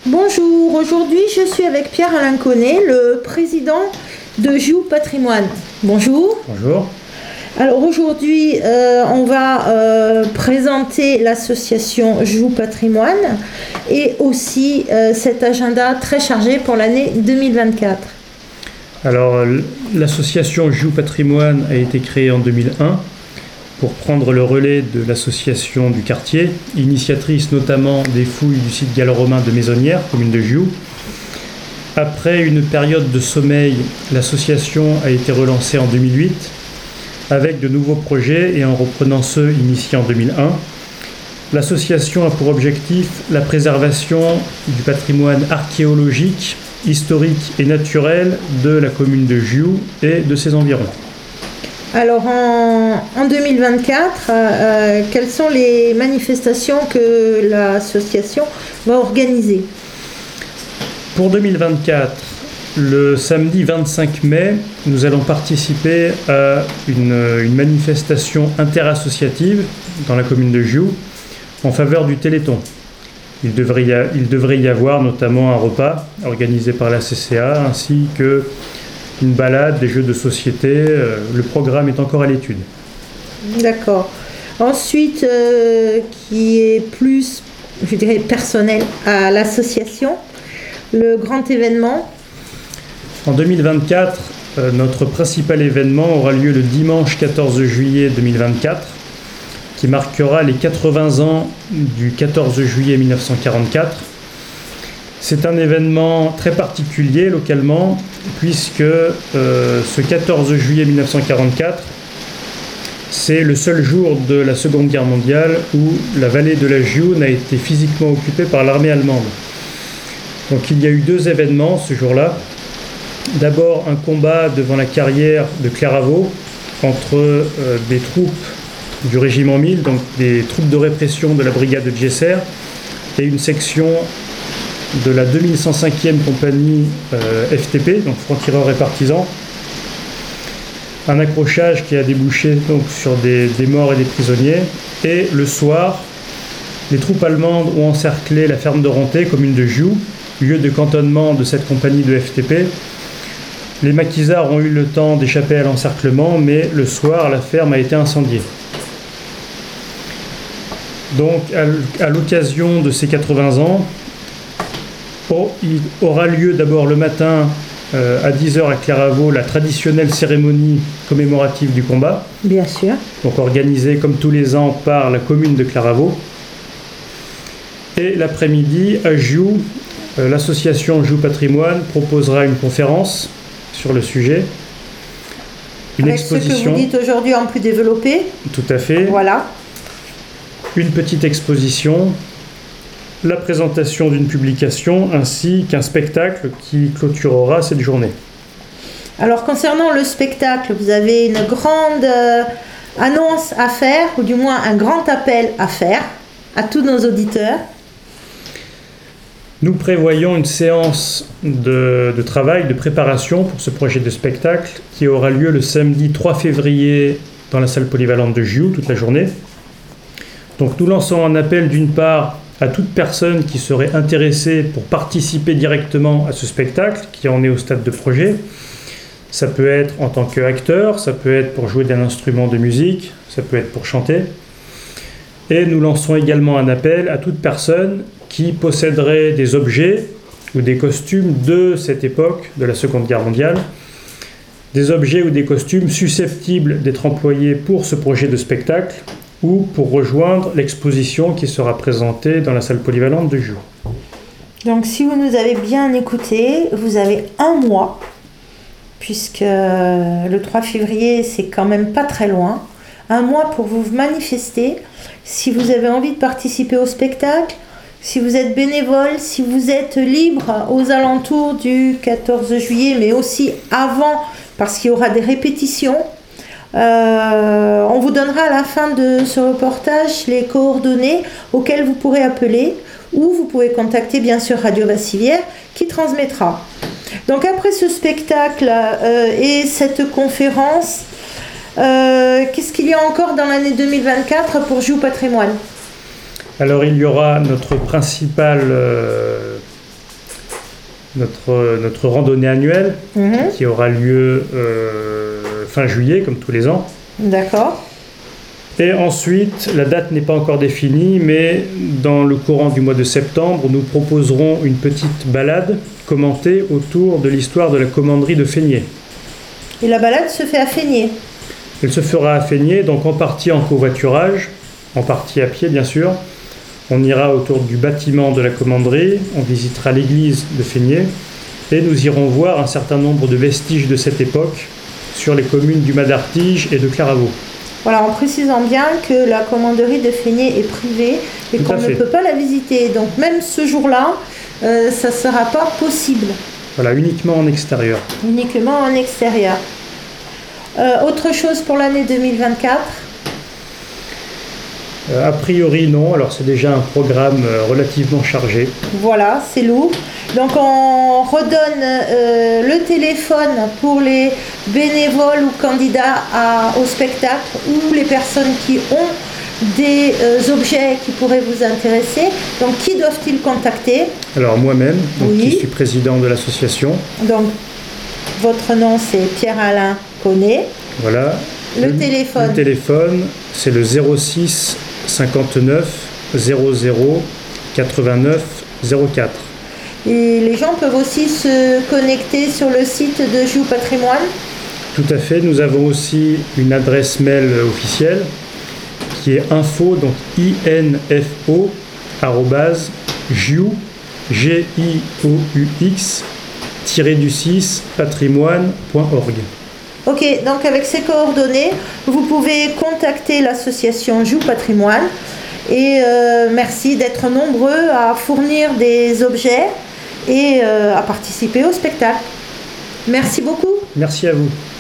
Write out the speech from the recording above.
Bonjour, aujourd'hui je suis avec Pierre-Alain Connet, le président de Joux Patrimoine. Bonjour. Bonjour. Alors aujourd'hui on va présenter l'association Joux Patrimoine et aussi cet agenda très chargé pour l'année 2024. Alors l'association Joux Patrimoine a été créée en 2001 pour prendre le relais de l'association du quartier, initiatrice notamment des fouilles du site gallo-romain de Maisonnières, commune de Joux. Après une période de sommeil, l'association a été relancée en 2008 avec de nouveaux projets et en reprenant ceux initiés en 2001. L'association a pour objectif la préservation du patrimoine archéologique, historique et naturel de la commune de Joux et de ses environs. Alors en 2024, quelles sont les manifestations que l'association va organiser? Pour 2024, le samedi 25 mai, nous allons participer à une manifestation interassociative dans la commune de Joux en faveur du Téléthon. Il devrait y avoir notamment un repas organisé par la CCA ainsi que une balade, des jeux de société. Le programme est encore à l'étude. D'accord. Ensuite, qui est plus, je dirais, personnel à l'association, le grand événement. En 2024, notre principal événement aura lieu le dimanche 14 juillet 2024, qui marquera les 80 ans du 14 juillet 1944. C'est un événement très particulier localement, puisque ce 14 juillet 1944, c'est le seul jour de la Seconde Guerre mondiale où la vallée de la Joux n'a été physiquement occupée par l'armée allemande. Donc il y a eu deux événements ce jour-là. D'abord un combat devant la carrière de Clairvaux entre des troupes du régiment 1000, donc des troupes de répression de la brigade de Djesser, et une section de la 2105e compagnie FTP, donc francs-tireurs et partisans. Un accrochage qui a débouché donc sur des morts et des prisonniers. Et le soir, les troupes allemandes ont encerclé la ferme de Ronté, commune de Joux, lieu de cantonnement de cette compagnie de FTP. Les maquisards ont eu le temps d'échapper à l'encerclement, mais le soir, la ferme a été incendiée. Donc, à l'occasion de ces 80 ans, il aura lieu d'abord le matin à 10h à Clairvaux la traditionnelle cérémonie commémorative du combat. Bien sûr. Donc organisée comme tous les ans par la commune de Clairvaux. Et l'après-midi à Joux, l'association Joux Patrimoine proposera une conférence sur le sujet. Une exposition. Ce que vous dites aujourd'hui en plus développé. Tout à fait. Voilà. Une petite exposition, la présentation d'une publication ainsi qu'un spectacle qui clôturera cette journée. Alors concernant le spectacle, vous avez une grande annonce à faire, ou du moins un grand appel à faire à tous nos auditeurs. Nous prévoyons une séance de travail, de préparation pour ce projet de spectacle qui aura lieu le samedi 3 février dans la salle polyvalente de Joux toute la journée. Donc nous lançons un appel d'une part à toute personne qui serait intéressée pour participer directement à ce spectacle qui en est au stade de projet. Ça peut être en tant qu'acteur, ça peut être pour jouer d'un instrument de musique, ça peut être pour chanter. Et nous lançons également un appel à toute personne qui posséderait des objets ou des costumes de cette époque, de la Seconde Guerre mondiale, des objets ou des costumes susceptibles d'être employés pour ce projet de spectacle ou pour rejoindre l'exposition qui sera présentée dans la salle polyvalente de Joux. Donc si vous nous avez bien écouté, vous avez un mois, puisque le 3 février c'est quand même pas très loin, un mois pour vous manifester. Si vous avez envie de participer au spectacle, si vous êtes bénévole, si vous êtes libre aux alentours du 14 juillet, mais aussi avant, parce qu'il y aura des répétitions. On vous donnera à la fin de ce reportage les coordonnées auxquelles vous pourrez appeler, ou vous pouvez contacter bien sûr Radio Vassivière qui transmettra. Donc après ce spectacle et cette conférence, qu'est-ce qu'il y a encore dans l'année 2024 pour Joux Patrimoine? Alors il y aura notre principal notre randonnée annuelle qui aura lieu fin juillet, comme tous les ans. D'accord. Et ensuite, la date n'est pas encore définie, mais dans le courant du mois de septembre, nous proposerons une petite balade commentée autour de l'histoire de la commanderie de Fénier. Et la balade se fait à Fénier? Elle se fera à Fénier, donc en partie en covoiturage, en partie à pied bien sûr. On ira autour du bâtiment de la commanderie, on visitera l'église de Fénier et nous irons voir un certain nombre de vestiges de cette époque sur les communes du Mas d'Artige et de Claravaux. Voilà, en précisant bien que la commanderie de Fénier est privée et qu'on ne peut pas la visiter. Donc même ce jour-là, ça ne sera pas possible. Voilà, uniquement en extérieur. Uniquement en extérieur. Autre chose pour l'année 2024? A priori non, alors c'est déjà un programme relativement chargé. Voilà, c'est lourd. Donc on redonne le téléphone pour les bénévoles ou candidats au spectacle ou les personnes qui ont des objets qui pourraient vous intéresser. Donc qui doivent-ils contacter? Alors moi-même, qui suis président de l'association. Donc votre nom c'est Pierre-Alain Connet. Voilà. Le téléphone. Le téléphone c'est le 06 59 00 89 04. Et les gens peuvent aussi se connecter sur le site de JU Patrimoine. Tout à fait. Nous avons aussi une adresse mail officielle qui est info, donc info, GIOUX, patrimoine.org. Ok, donc avec ces coordonnées, vous pouvez contacter l'association JU Patrimoine et merci d'être nombreux à fournir des objets et à participer au spectacle. Merci beaucoup. Merci à vous.